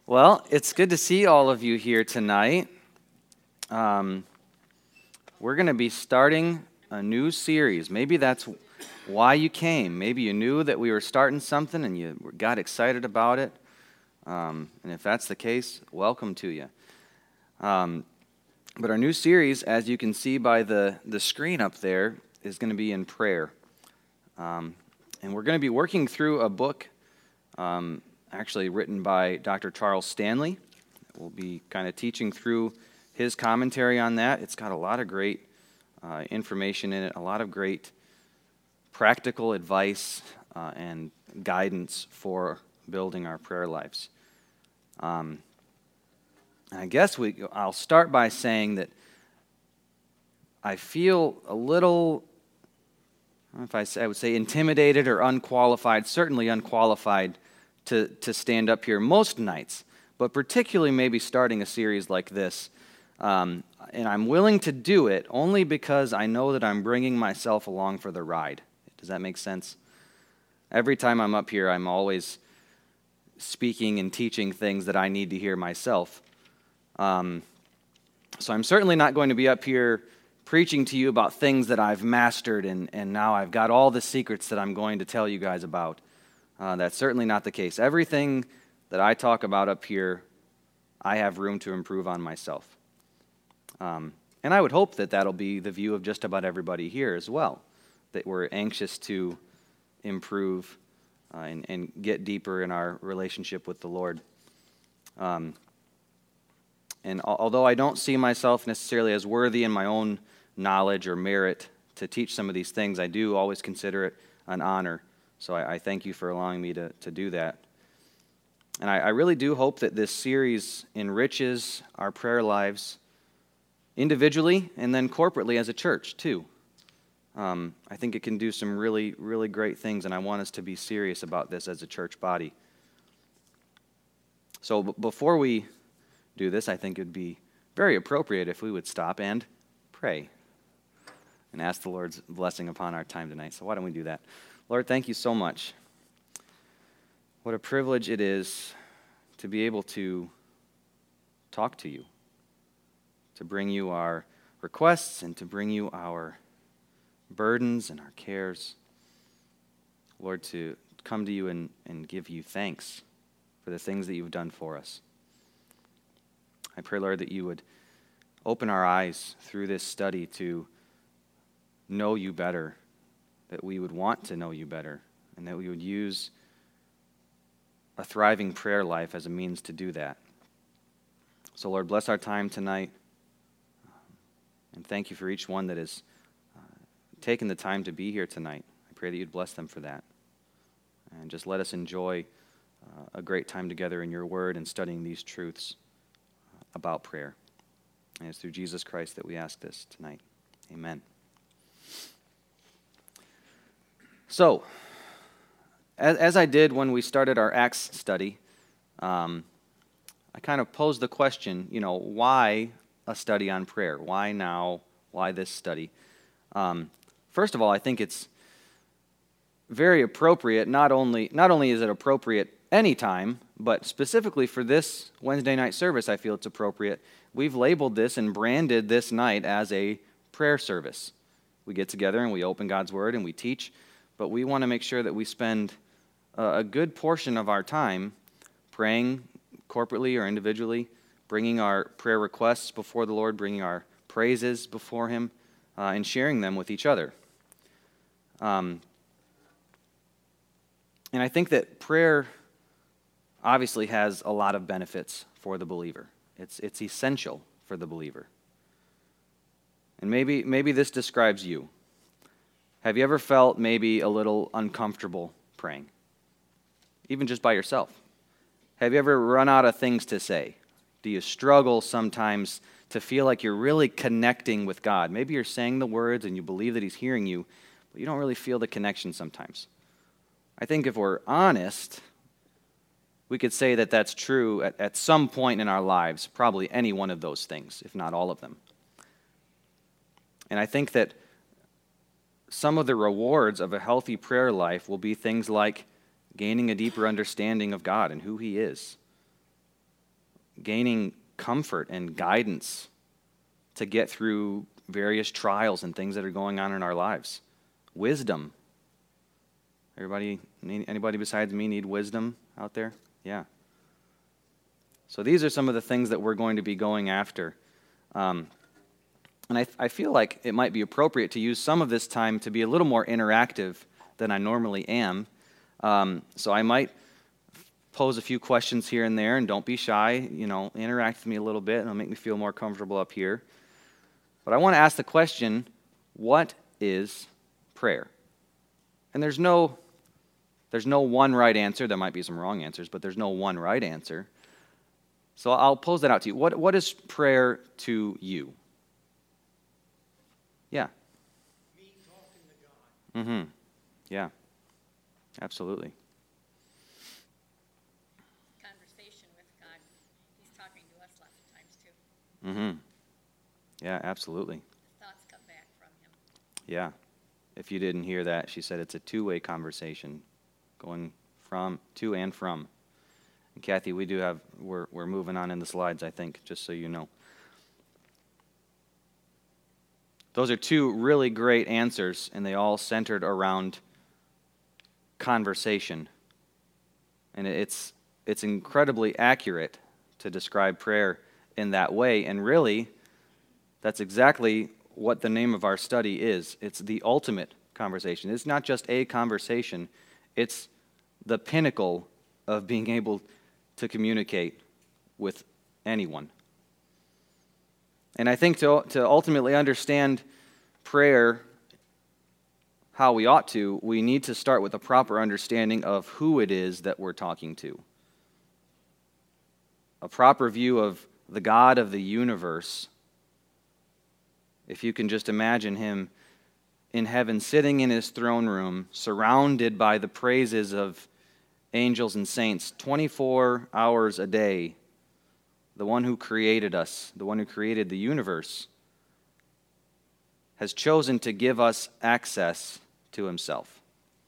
Well, it's good to see all of you here tonight. We're going to be starting a new series. Maybe that's why you came. Maybe you knew that we were starting something and you got excited about it. And if that's the case, welcome to you. But our new series, as you can see by the screen up there, is going to be in prayer. And we're going to be working through a book actually written by Dr. Charles Stanley. We'll be kind of teaching through his commentary on that. It's got a lot of great information in it, a lot of great practical advice and guidance for building our prayer lives. I guess I'll start by saying that I feel a little, I don't know if I would say intimidated or unqualified, certainly unqualified to stand up here most nights, but particularly maybe starting a series like this. And I'm willing to do it only because I know that I'm bringing myself along for the ride. Does that make sense? Every time I'm up here, I'm always speaking and teaching things that I need to hear myself. So I'm certainly not going to be up here preaching to you about things that I've mastered and now I've got all the secrets that I'm going to tell you guys about. That's certainly not the case. Everything that I talk about up here, I have room to improve on myself. And I would hope that that'll be the view of just about everybody here as well, that we're anxious to improve and get deeper in our relationship with the Lord. And although I don't see myself necessarily as worthy in my own knowledge or merit to teach some of these things, I do always consider it an honor. So I thank you for allowing me to do that. And I really do hope that this series enriches our prayer lives individually and then corporately as a church too. I think it can do some really, really great things, and I want us to be serious about this as a church body. So before we do this, I think it would be very appropriate if we would stop and pray and ask the Lord's blessing upon our time tonight. So why don't we do that? Lord, thank you so much. What a privilege it is to be able to talk to you, to bring you our requests and to bring you our burdens and our cares. Lord, to come to you and give you thanks for the things that you've done for us. I pray, Lord, that you would open our eyes through this study to know you better, that we would want to know you better, and that we would use a thriving prayer life as a means to do that. So, Lord, bless our time tonight, and thank you for each one that has taken the time to be here tonight. I pray that you'd bless them for that. And just let us enjoy a great time together in your word and studying these truths about prayer. And it's through Jesus Christ that we ask this tonight. Amen. So, as I did when we started our Acts study, I kind of posed the question, why a study on prayer? Why now? Why this study? First of all, I think it's very appropriate. Not only is it appropriate anytime, but specifically for this Wednesday night service, I feel it's appropriate. We've labeled this and branded this night as a prayer service. We get together and we open God's Word and we teach, but we want to make sure that we spend a good portion of our time praying corporately or individually, bringing our prayer requests before the Lord, bringing our praises before Him, and sharing them with each other. And I think that prayer obviously has a lot of benefits for the believer. It's essential for the believer. And maybe this describes you. Have you ever felt maybe a little uncomfortable praying? Even just by yourself. Have you ever run out of things to say? Do you struggle sometimes to feel like you're really connecting with God? Maybe you're saying the words and you believe that He's hearing you, but you don't really feel the connection sometimes. I think if we're honest, we could say that that's true at some point in our lives, probably any one of those things, if not all of them. And I think that some of the rewards of a healthy prayer life will be things like gaining a deeper understanding of God and who He is, gaining comfort and guidance to get through various trials and things that are going on in our lives. Wisdom. Anybody besides me need wisdom out there? Yeah. So these are some of the things that we're going to be going after. And I feel like it might be appropriate to use some of this time to be a little more interactive than I normally am. So I might pose a few questions here and there, and don't be shy. Interact with me a little bit, and it'll make me feel more comfortable up here. But I want to ask the question, what is prayer? And there's no one right answer. There might be some wrong answers, but there's no one right answer. So I'll pose that out to you. What is prayer to you? Yeah. Me talking to God. Mm-hmm. Yeah. Absolutely. Conversation with God. He's talking to us lots of times too. Mm-hmm. Yeah, absolutely. The thoughts come back from him. Yeah. If you didn't hear that, she said it's a two-way conversation, going to and from. And Kathy, we're moving on in the slides, I think, just so you know. Those are two really great answers, and they all centered around conversation. And it's incredibly accurate to describe prayer in that way. And really, that's exactly what the name of our study is. It's the ultimate conversation. It's not just a conversation. It's the pinnacle of being able to communicate with anyone. And I think to ultimately understand prayer how we ought to, we need to start with a proper understanding of who it is that we're talking to. A proper view of the God of the universe. If you can just imagine him in heaven, sitting in his throne room, surrounded by the praises of angels and saints, 24 hours a day, the one who created us, the one who created the universe, has chosen to give us access to himself.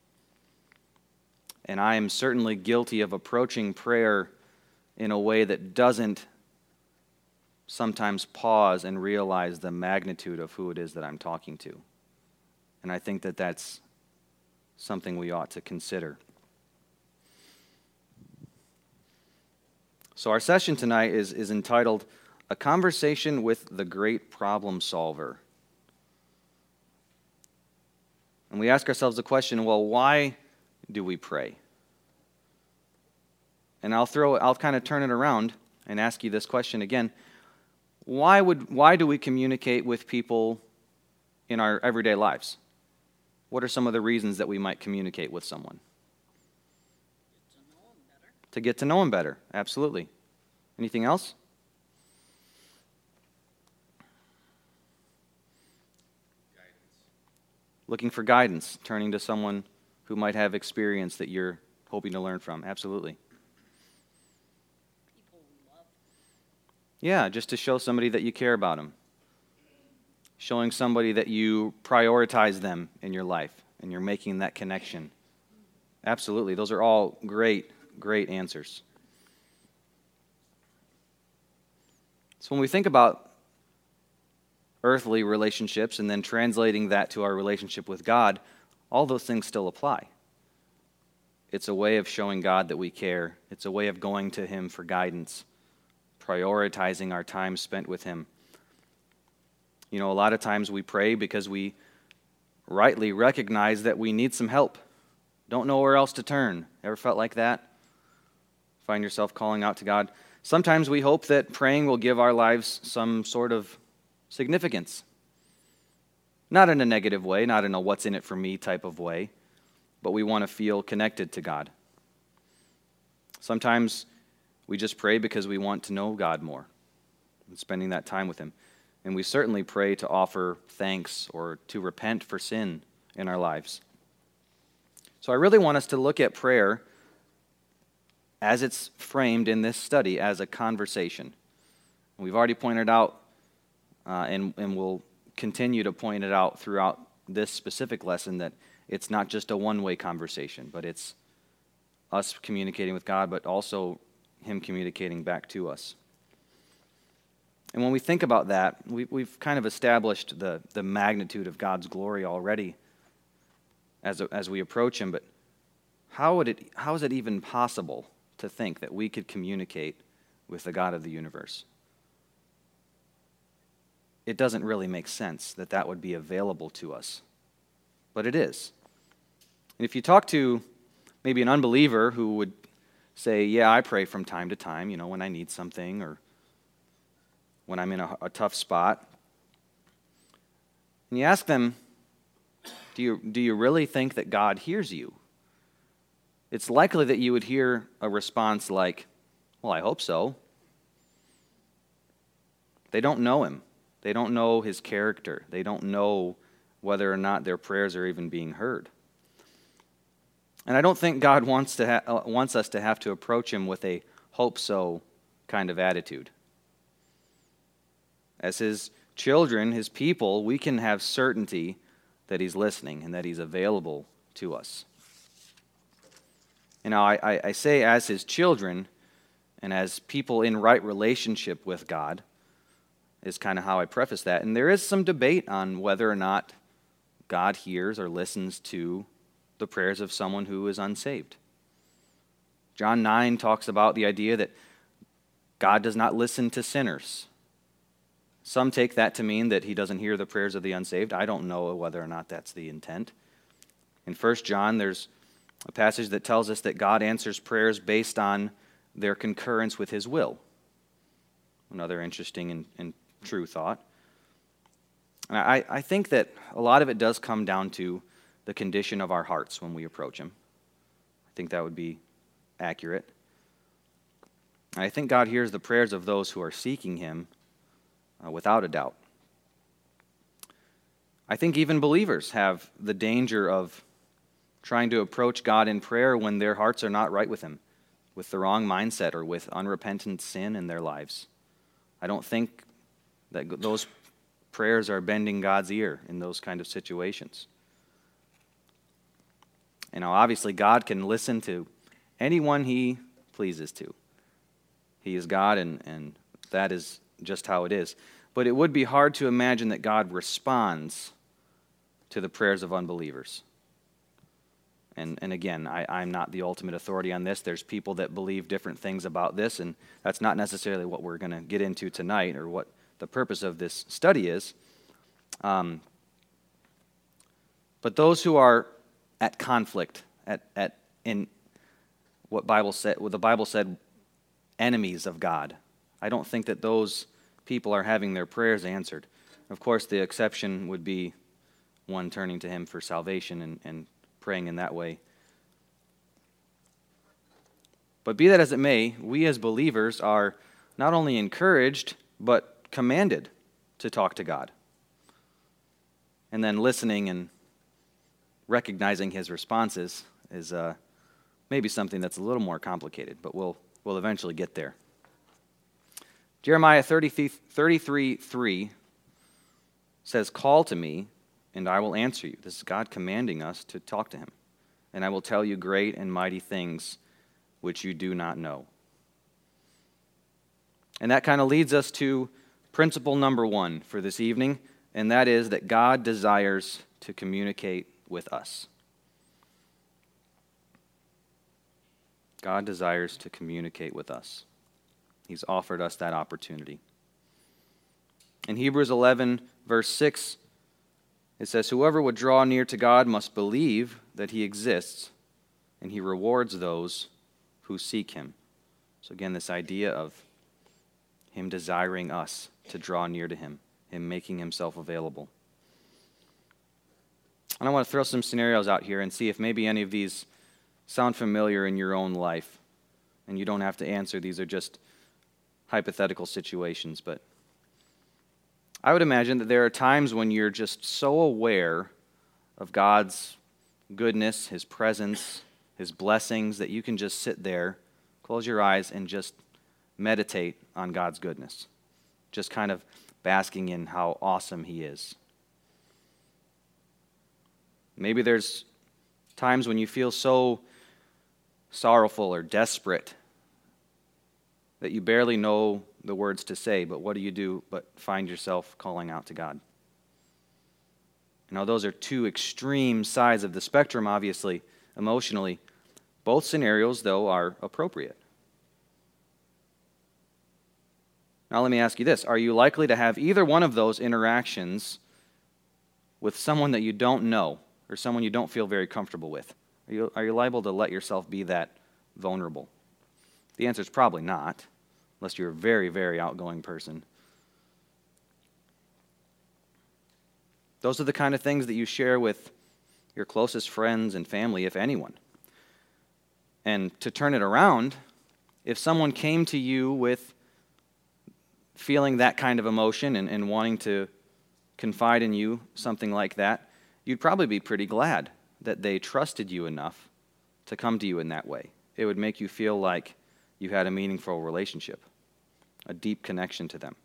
And I am certainly guilty of approaching prayer in a way that doesn't sometimes pause and realize the magnitude of who it is that I'm talking to. And I think that that's something we ought to consider. So our session tonight is entitled, A Conversation with the Great Problem Solver. And we ask ourselves the question, well, why do we pray? And I'll kind of turn it around and ask you this question again. Why do we communicate with people in our everyday lives? What are some of the reasons that we might communicate with someone? To get to know them better, absolutely. Anything else? Looking for guidance, turning to someone who might have experience that you're hoping to learn from. Absolutely. People we love. Yeah, just to show somebody that you care about them. Showing somebody that you prioritize them in your life and you're making that connection. Absolutely. Those are all great answers. So when we think about earthly relationships and then translating that to our relationship with God, all those things still apply. It's a way of showing God that we care. It's a way of going to him for guidance, prioritizing our time spent with him. A lot of times we pray because we rightly recognize that we need some help. Don't know where else to turn. Ever felt like that? Find yourself calling out to God. Sometimes we hope that praying will give our lives some sort of significance. Not in a negative way, not in a what's in it for me type of way, but we want to feel connected to God. Sometimes we just pray because we want to know God more and spending that time with him. And we certainly pray to offer thanks or to repent for sin in our lives. So I really want us to look at prayer as it's framed in this study as a conversation. We've already pointed out, and we'll continue to point it out throughout this specific lesson, that it's not just a one-way conversation, but it's us communicating with God, but also him communicating back to us. And when we think about that, we've kind of established the magnitude of God's glory already as we approach him. But how is it even possible to think that we could communicate with the God of the universe? It doesn't really make sense that that would be available to us. But it is. And if you talk to maybe an unbeliever who would say, yeah, I pray from time to time, when I need something or when I'm in a tough spot, and you ask them, do you really think that God hears you? It's likely that you would hear a response like, well, I hope so. They don't know him. They don't know his character. They don't know whether or not their prayers are even being heard. And I don't think God wants us to have to approach him with a hope so kind of attitude. As his children, his people, we can have certainty that he's listening and that he's available to us. I say as his children and as people in right relationship with God is kind of how I preface that. And there is some debate on whether or not God hears or listens to the prayers of someone who is unsaved. John 9 talks about the idea that God does not listen to sinners. Some take that to mean that he doesn't hear the prayers of the unsaved. I don't know whether or not that's the intent. In 1 John, there's a passage that tells us that God answers prayers based on their concurrence with his will. Another interesting and true thought. And I think that a lot of it does come down to the condition of our hearts when we approach him. I think that would be accurate. And I think God hears the prayers of those who are seeking him without a doubt. I think even believers have the danger of trying to approach God in prayer when their hearts are not right with him, with the wrong mindset or with unrepentant sin in their lives. I don't think that those prayers are bending God's ear in those kind of situations. Obviously God can listen to anyone he pleases to. He is God, and that is just how it is. But it would be hard to imagine that God responds to the prayers of unbelievers. And again, I'm not the ultimate authority on this. There's people that believe different things about this, and that's not necessarily what we're going to get into tonight or what the purpose of this study is. But those who are at conflict, in what the Bible said, enemies of God, I don't think that those people are having their prayers answered. Of course, the exception would be one turning to him for salvation and praying in that way. But be that as it may, we as believers are not only encouraged, but commanded to talk to God. And then listening and recognizing his responses is maybe something that's a little more complicated, but we'll eventually get there. Jeremiah 33:3 says, "Call to me, and I will answer you." This is God commanding us to talk to him. "And I will tell you great and mighty things which you do not know." And that kind of leads us to principle number 1 for this evening, and that is that God desires to communicate with us. God desires to communicate with us. He's offered us that opportunity. In Hebrews 11, verse 6, it says, "Whoever would draw near to God must believe that he exists, and he rewards those who seek him." So again, this idea of him desiring us to draw near to him, him making himself available. And I want to throw some scenarios out here and see if maybe any of these sound familiar in your own life. And you don't have to answer. These are just hypothetical situations. But I would imagine that there are times when you're just so aware of God's goodness, his presence, his blessings, that you can just sit there, close your eyes, and just meditate on God's goodness. Just kind of basking in how awesome he is. Maybe there's times when you feel so sorrowful or desperate that you barely know the words to say, but what do you do but find yourself calling out to God? Now, those are two extreme sides of the spectrum, obviously, emotionally. Both scenarios, though, are appropriate. Now, let me ask you this. Are you likely to have either one of those interactions with someone that you don't know or someone you don't feel very comfortable with? Are you liable to let yourself be that vulnerable? The answer is probably not, unless you're a very, very outgoing person. Those are the kind of things that you share with your closest friends and family, if anyone. And to turn it around, if someone came to you with feeling that kind of emotion and wanting to confide in you, something like that, you'd probably be pretty glad that they trusted you enough to come to you in that way. It would make you feel like you had a meaningful relationship, a deep connection to them.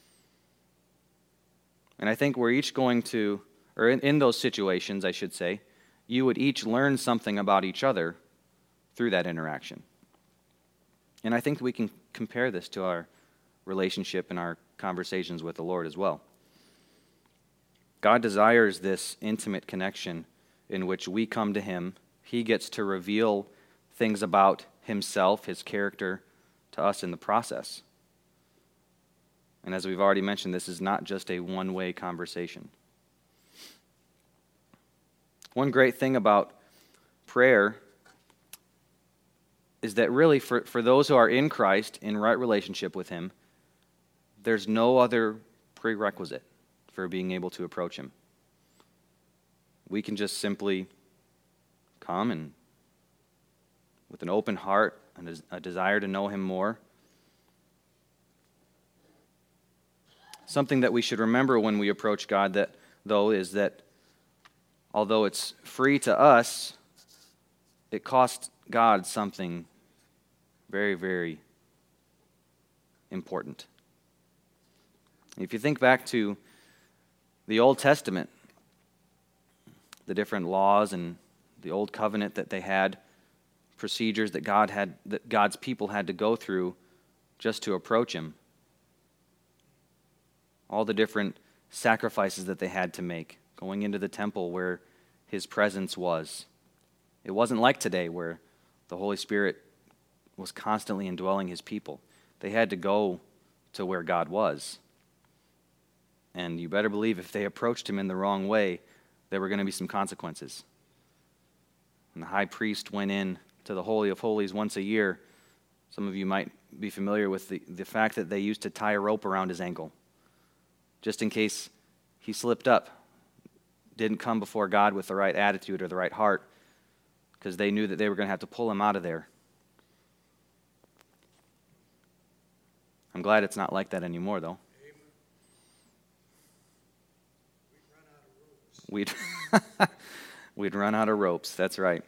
And I think we're each going to, or in those situations, I should say, you would each learn something about each other through that interaction. And I think we can compare this to our relationship and our conversations with the Lord as well. God desires this intimate connection in which we come to Him. He gets to reveal things about Himself, His character, to us in the process. And as we've already mentioned, this is not just a one-way conversation. One great thing about prayer is that really for those who are in Christ, in right relationship with Him, there's no other prerequisite for being able to approach Him. We can just simply come and with an open heart and a desire to know Him more. Something that we should remember when we approach God, is that although it's free to us, it costs God something very, very important. If you think back to the Old Testament, the different laws and the Old Covenant that they had, procedures that God's people had to go through just to approach Him, all the different sacrifices that they had to make, going into the temple where His presence was. It wasn't like today where the Holy Spirit was constantly indwelling His people. They had to go to where God was. And you better believe if they approached Him in the wrong way, there were going to be some consequences. And the high priest went in to the Holy of Holies once a year. Some of you might be familiar with the fact that they used to tie a rope around his ankle, just in case he slipped up, didn't come before God with the right attitude or the right heart, because they knew that they were going to have to pull him out of there. I'm glad it's not like that anymore, though. We'd run out of ropes, that's right.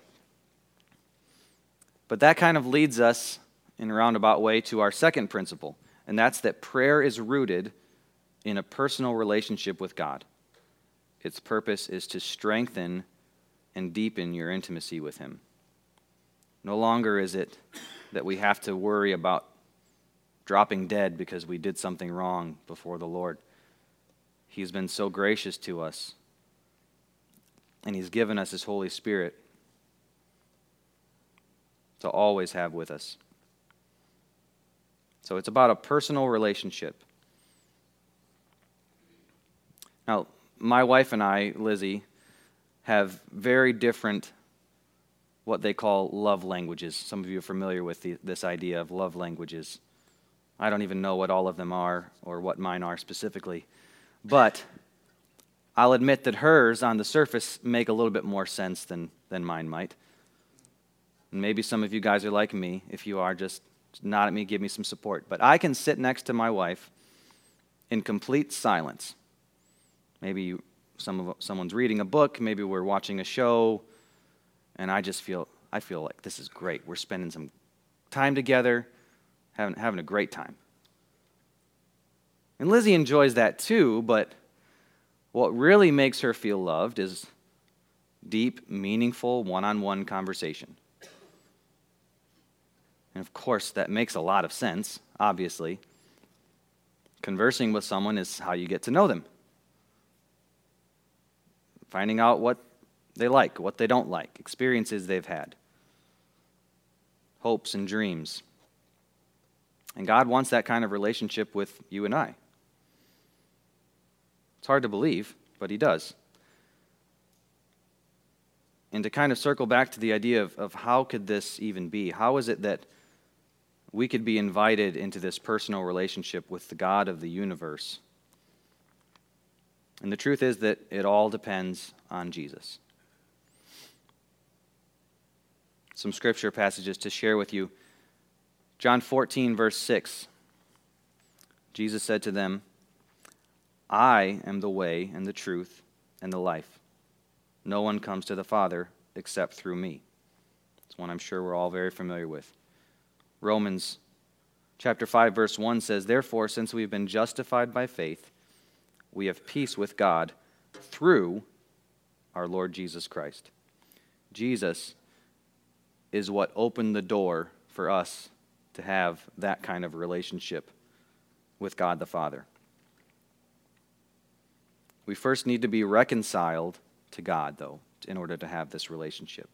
But that kind of leads us in a roundabout way to our second principle, and that's that prayer is rooted in a personal relationship with God. Its purpose is to strengthen and deepen your intimacy with Him. No longer is it that we have to worry about dropping dead because we did something wrong before the Lord. He's been so gracious to us, and He's given us His Holy Spirit to always have with us. So it's about a personal relationship. Now, my wife and I, Lizzie, have very different, what they call love languages. Some of you are familiar with this idea of love languages. I don't even know what all of them are or what mine are specifically. But I'll admit that hers, on the surface, make a little bit more sense than mine might. And maybe some of you guys are like me. If you are, just nod at me, give me some support. But I can sit next to my wife in complete silence. Maybe someone's reading a book, maybe we're watching a show, and I feel like this is great. We're spending some time together, having a great time. And Lizzie enjoys that too, but what really makes her feel loved is deep, meaningful, one-on-one conversation. And of course, that makes a lot of sense, obviously. Conversing with someone is how you get to know them. Finding out what they like, what they don't like, experiences they've had, hopes and dreams. And God wants that kind of relationship with you and I. It's hard to believe, but He does. And to kind of circle back to the idea of how could this even be? How is it that we could be invited into this personal relationship with the God of the universe? And the truth is that it all depends on Jesus. Some scripture passages to share with you. John 14, verse 6. Jesus said to them, I am the way and the truth and the life. No one comes to the Father except through me. It's one I'm sure we're all very familiar with. Romans chapter 5, verse 1 says, Therefore, since we've been justified by faith, we have peace with God through our Lord Jesus Christ. Jesus is what opened the door for us to have that kind of relationship with God the Father. We first need to be reconciled to God, though, in order to have this relationship.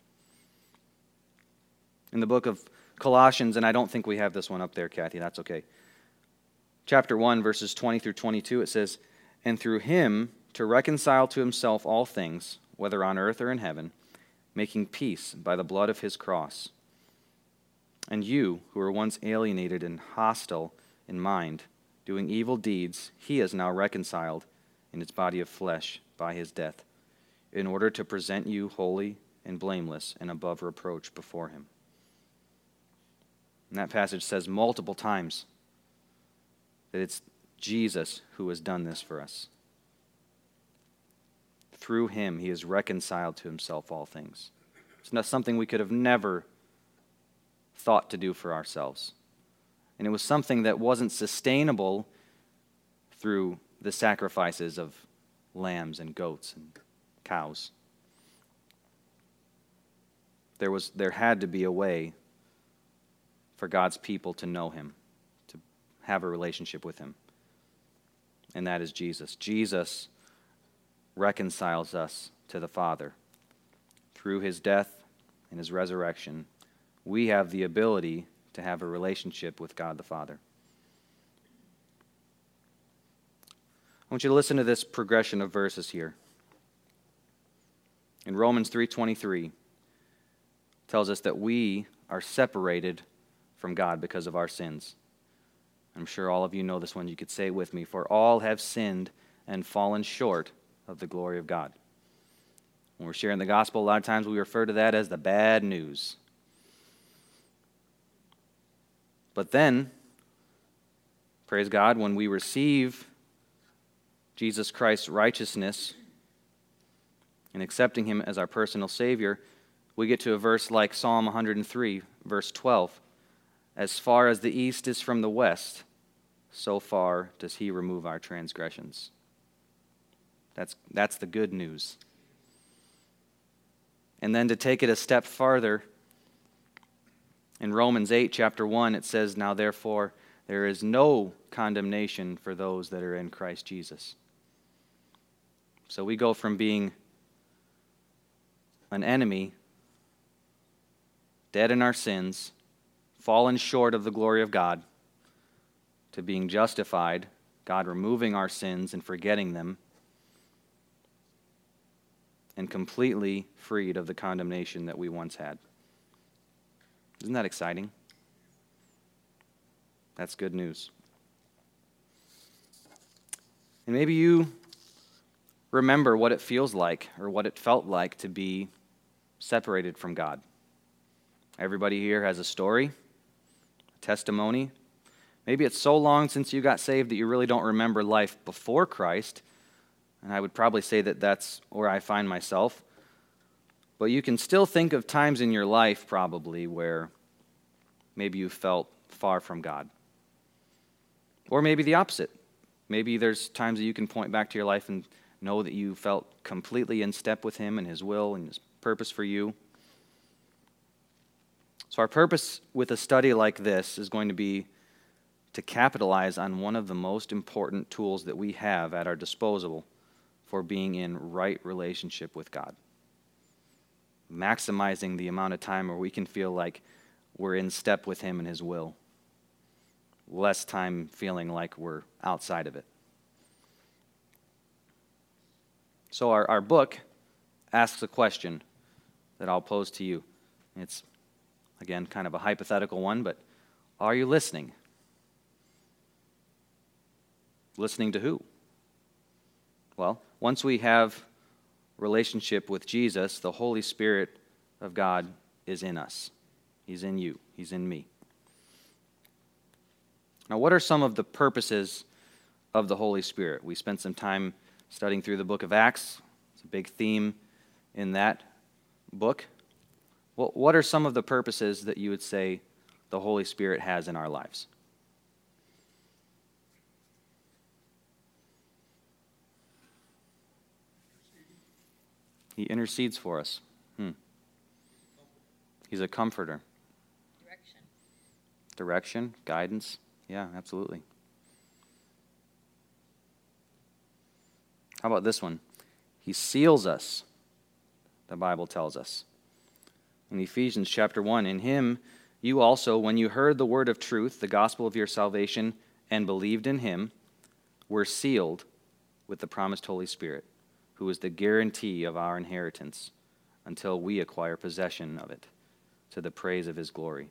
In the book of Colossians, and I don't think we have this one up there, Kathy, that's okay. Chapter 1, verses 20 through 22, it says, And through Him to reconcile to Himself all things, whether on earth or in heaven, making peace by the blood of His cross. And you, who were once alienated and hostile in mind, doing evil deeds, He is now reconciled in His body of flesh by His death, in order to present you holy and blameless and above reproach before Him. And that passage says multiple times that it's Jesus who has done this for us. Through Him, He has reconciled to Himself all things. It's not something we could have never thought to do for ourselves. And it was something that wasn't sustainable through the sacrifices of lambs and goats and cows. There had to be a way for God's people to know Him, to have a relationship with Him. And that is Jesus. Jesus reconciles us to the Father. Through His death and His resurrection, we have the ability to have a relationship with God the Father. I want you to listen to this progression of verses here. In Romans 3:23, tells us that we are separated from God because of our sins. I'm sure all of you know this one. You could say it with me. For all have sinned and fallen short of the glory of God. When we're sharing the gospel, a lot of times we refer to that as the bad news. But then, praise God, when we receive Jesus Christ's righteousness and accepting Him as our personal Savior, we get to a verse like Psalm 103, verse 12. As far as the east is from the west, so far does He remove our transgressions. That's the good news. And then to take it a step farther, in Romans 8, chapter 1, it says, Now therefore there is no condemnation for those that are in Christ Jesus. So we go from being an enemy, dead in our sins, fallen short of the glory of God, to being justified, God removing our sins and forgetting them, and completely freed of the condemnation that we once had. Isn't that exciting? That's good news. And maybe you remember what it feels like or what it felt like to be separated from God. Everybody here has a story, a testimony. Maybe it's so long since you got saved that you really don't remember life before Christ. And I would probably say that that's where I find myself. But you can still think of times in your life probably where maybe you felt far from God. Or maybe the opposite. Maybe there's times that you can point back to your life and know that you felt completely in step with Him and His will and His purpose for you. So our purpose with a study like this is going to be to capitalize on one of the most important tools that we have at our disposal for being in right relationship with God. Maximizing the amount of time where we can feel like we're in step with Him and His will. Less time feeling like we're outside of it. So our book asks a question that I'll pose to you. It's, again, kind of a hypothetical one, but are you listening? Listening to who? Well, once we have relationship with Jesus, the Holy Spirit of God is in us. He's in you. He's in me. Now, what are some of the purposes of the Holy Spirit? We spent some time studying through the book of Acts. It's a big theme in that book. Well, what are some of the purposes that you would say the Holy Spirit has in our lives? He intercedes for us. He's a comforter. Direction, guidance. Yeah, absolutely. How about this one? He seals us, the Bible tells us. In Ephesians chapter 1, in Him you also, when you heard the word of truth, the gospel of your salvation, and believed in Him, were sealed with the promised Holy Spirit, who is the guarantee of our inheritance until we acquire possession of it, to the praise of His glory.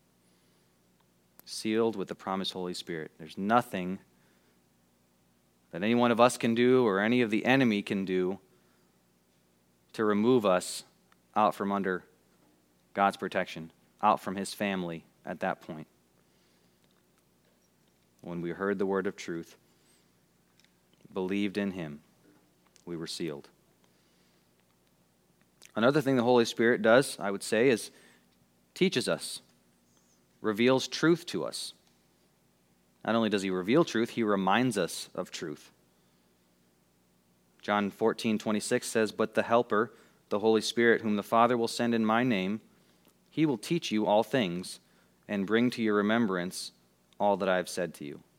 Sealed with the promised Holy Spirit. There's nothing that any one of us can do or any of the enemy can do to remove us out from under God's protection, out from His family at that point. When we heard the word of truth, believed in Him, we were sealed. Another thing the Holy Spirit does, I would say, is teaches us, reveals truth to us. Not only does He reveal truth, He reminds us of truth. John 14:26 says, "But the Helper, the Holy Spirit, whom the Father will send in my name, He will teach you all things and bring to your remembrance all that I have said to you."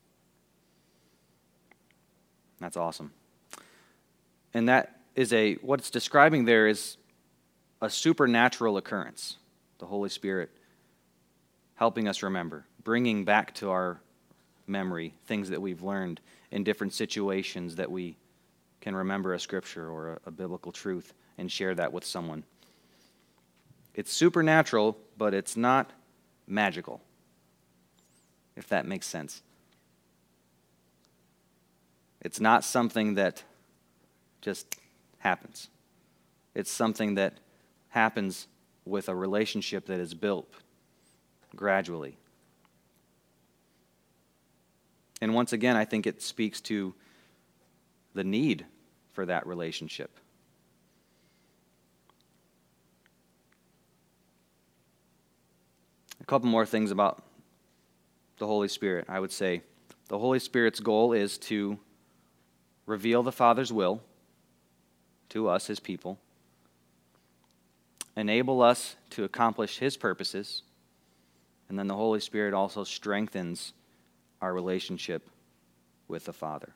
That's awesome. And that is what it's describing there is a supernatural occurrence. The Holy Spirit helping us remember, bringing back to our memory things that we've learned in different situations that we can remember a scripture or a biblical truth and share that with someone. It's supernatural, but it's not magical, if that makes sense. It's not something that just happens. It's something that happens with a relationship that is built gradually. And once again, I think it speaks to the need for that relationship. A couple more things about the Holy Spirit. I would say the Holy Spirit's goal is to reveal the Father's will to us, His people, enable us to accomplish His purposes, and then the Holy Spirit also strengthens our relationship with the Father.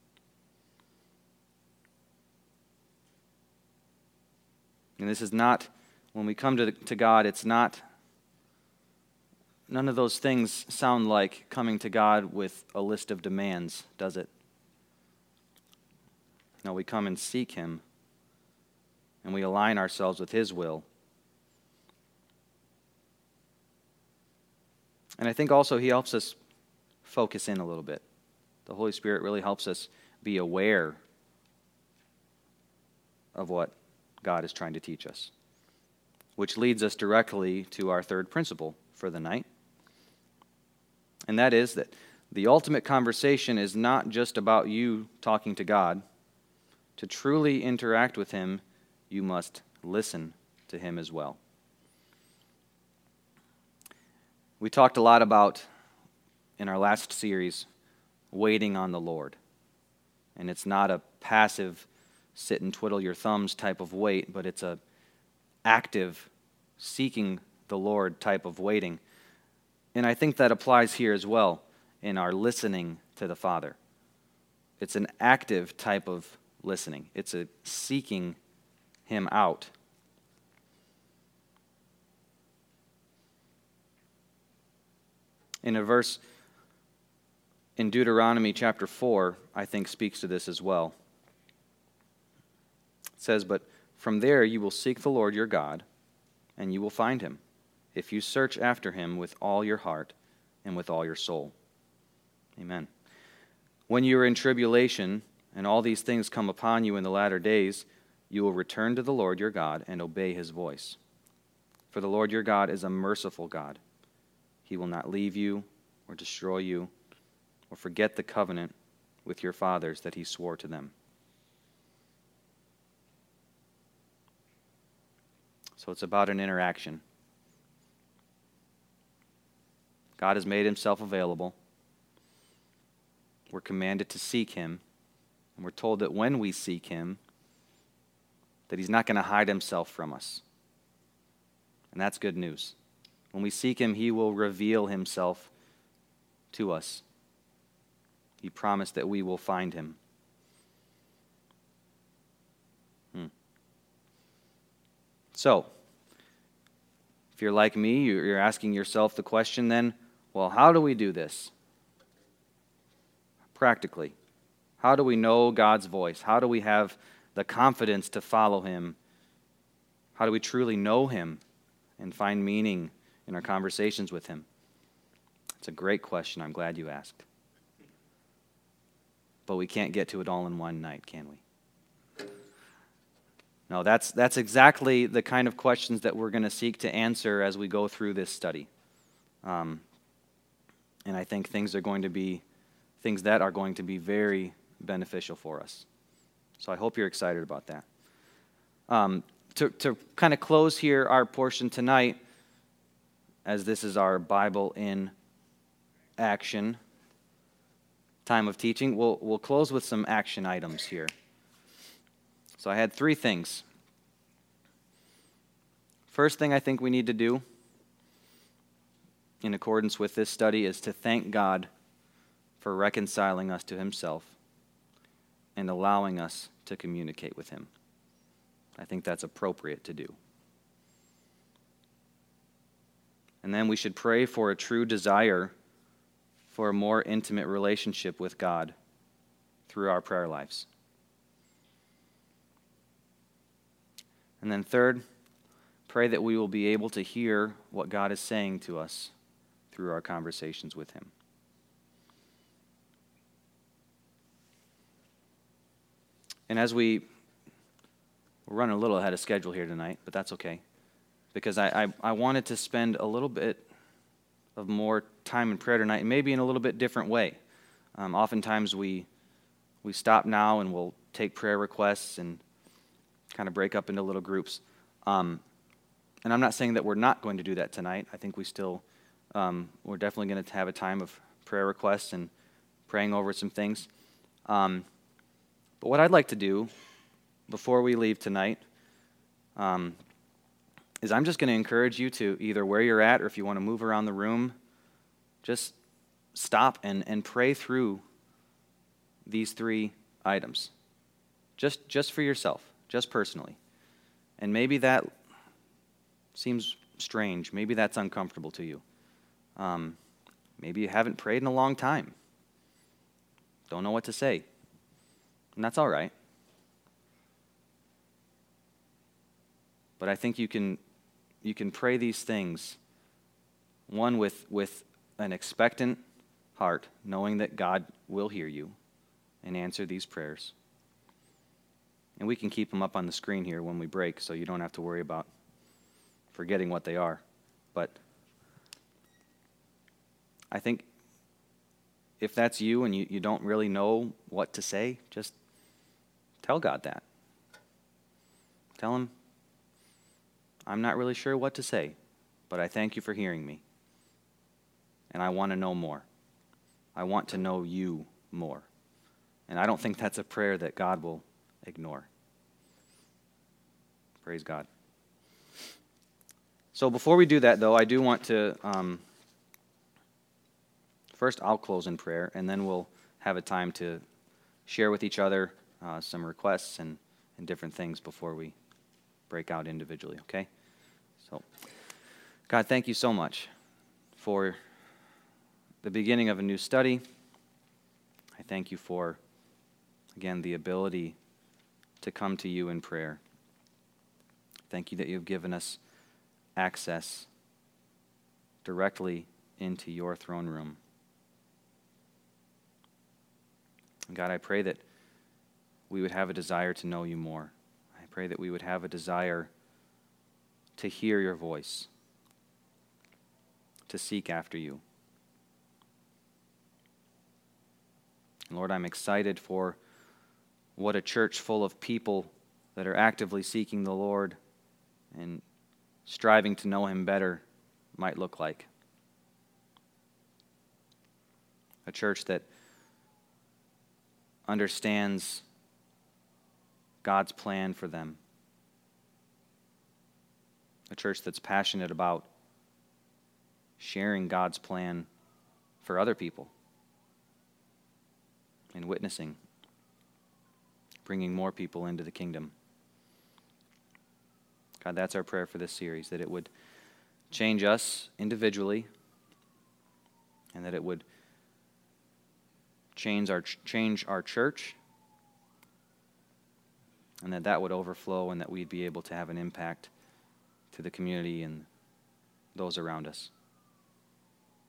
And this is not, when we come to God, it's not, none of those things sound like coming to God with a list of demands, does it? No, we come and seek Him, and we align ourselves with His will. And I think also He helps us focus in a little bit. The Holy Spirit really helps us be aware of what God is trying to teach us, which leads us directly to our third principle for the night. And that is that the ultimate conversation is not just about you talking to God. To truly interact with Him, you must listen to Him as well. We talked a lot about, in our last series, waiting on the Lord. And it's not a passive sit and twiddle your thumbs type of wait, but it's a active seeking the Lord type of waiting. And I think that applies here as well. in our listening to the Father. It's an active type of listening. It's a seeking him out. In a verse in Deuteronomy chapter 4, I think speaks to this as well. It says, "But from there you will seek the Lord your God, and you will find him, if you search after him with all your heart and with all your soul." Amen. When you are in tribulation, and all these things come upon you in the latter days, you will return to the Lord your God and obey his voice. For the Lord your God is a merciful God. He will not leave you or destroy you or forget the covenant with your fathers that he swore to them. So it's about an interaction. God has made himself available. We're commanded to seek him. And we're told that when we seek him, that he's not going to hide himself from us. And that's good news. When we seek him, he will reveal himself to us. He promised that we will find him. So, if you're like me, you're asking yourself the question then, well, how do we do this? Practically. How do we know God's voice? How do we have the confidence to follow him? How do we truly know him and find meaning in our conversations with him? It's a great question. I'm glad you asked. But we can't get to it all in one night, can we? No, that's exactly the kind of questions that we're going to seek to answer as we go through this study. And I think things that are going to be very beneficial for us. So I hope you're excited about that. To kind of close here our portion tonight, as this is our Bible in action time of teaching, we'll close with some action items here. So I had 3 things. First thing I think we need to do in accordance with this study is to thank God for reconciling us to himself and allowing us to communicate with him. I think that's appropriate to do. And then we should pray for a true desire for a more intimate relationship with God through our prayer lives. And then third, pray that we will be able to hear what God is saying to us through our conversations with him. And as we're running a little ahead of schedule here tonight, but that's okay, because I wanted to spend a little bit of more time in prayer tonight, maybe in a little bit different way. Oftentimes we stop now and we'll take prayer requests and kind of break up into little groups. And I'm not saying that we're not going to do that tonight. I think we're definitely going to have a time of prayer requests and praying over some things. But what I'd like to do before we leave tonight is I'm just going to encourage you to either where you're at or if you want to move around the room, just stop and pray through these 3 items. Just for yourself, just personally. And maybe that seems strange. Maybe that's uncomfortable to you. Maybe you haven't prayed in a long time. Don't know what to say. And that's all right. But I think you can pray these things, one with an expectant heart, knowing that God will hear you and answer these prayers. And we can keep them up on the screen here when we break, so you don't have to worry about forgetting what they are. But I think if that's you and you don't really know what to say, just tell God that. Tell him, I'm not really sure what to say, but I thank you for hearing me. And I want to know more. I want to know you more. And I don't think that's a prayer that God will ignore. Praise God. So before we do that, though, I do want to first I'll close in prayer, and then we'll have a time to share with each other some requests and different things before we break out individually, okay? So, God, thank you so much for the beginning of a new study. I thank you for, again, the ability to come to you in prayer. Thank you that you've given us access directly into your throne room. And God, I pray that we would have a desire to know you more. I pray that we would have a desire to hear your voice, to seek after you. And Lord, I'm excited for what a church full of people that are actively seeking the Lord and striving to know him better might look like. A church that understands God's plan for them. A church that's passionate about sharing God's plan for other people and witnessing, bringing more people into the kingdom. God, that's our prayer for this series, that it would change us individually and that it would change our church, and that would overflow and that we'd be able to have an impact to the community and those around us.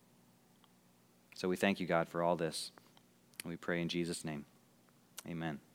So we thank you, God, for all this. And we pray in Jesus' name. Amen.